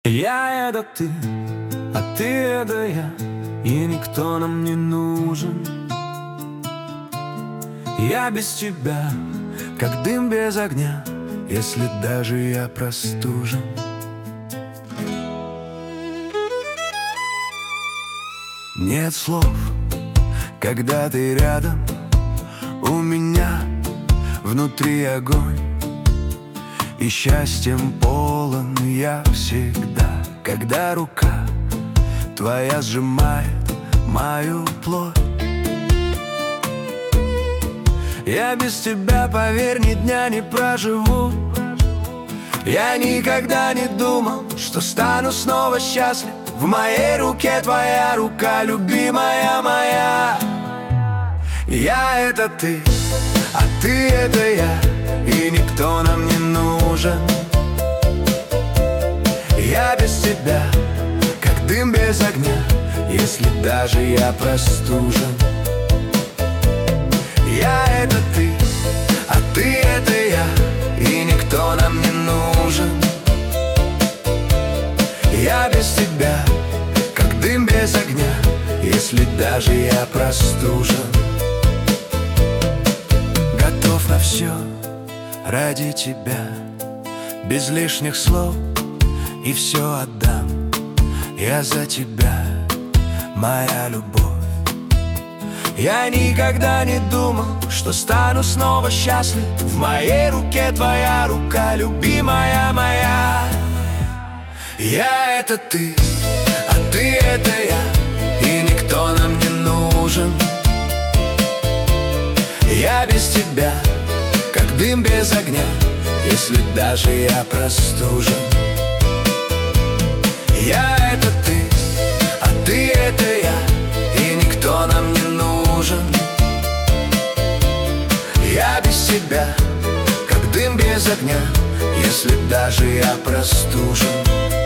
Я — это ты, а ты — это я, и никто нам не нужен. Я без тебя, как дым без огня, если даже я простужен. Нет слов, когда ты рядом, у меня внутри огонь, и счастьем полон я всегда, когда рука твоя сжимает мою плоть. Я без тебя, поверь, ни дня не проживу. Я никогда не думал, что стану снова счастлив. В моей руке твоя рука, любимая моя. Я — это ты, а ты — это я, и никто нам не нужен. Я без тебя, как дым без огня, если даже я простужен. Я — это ты, а ты — это я, и никто нам не нужен. Я без тебя, как дым без огня, если даже я простужен. Готов на все ради тебя, без лишних слов, и все отдам. Я за тебя, моя любовь. Я никогда не думал, что стану снова счастлив. В моей руке твоя рука, любимая моя. Я — это ты, а ты — это я, и никто нам не нужен. Я без тебя, как дым без огня, если даже я простужен. Я — это ты, а ты — это я, и никто нам не нужен. Я без тебя, как дым без огня, если даже я простужен.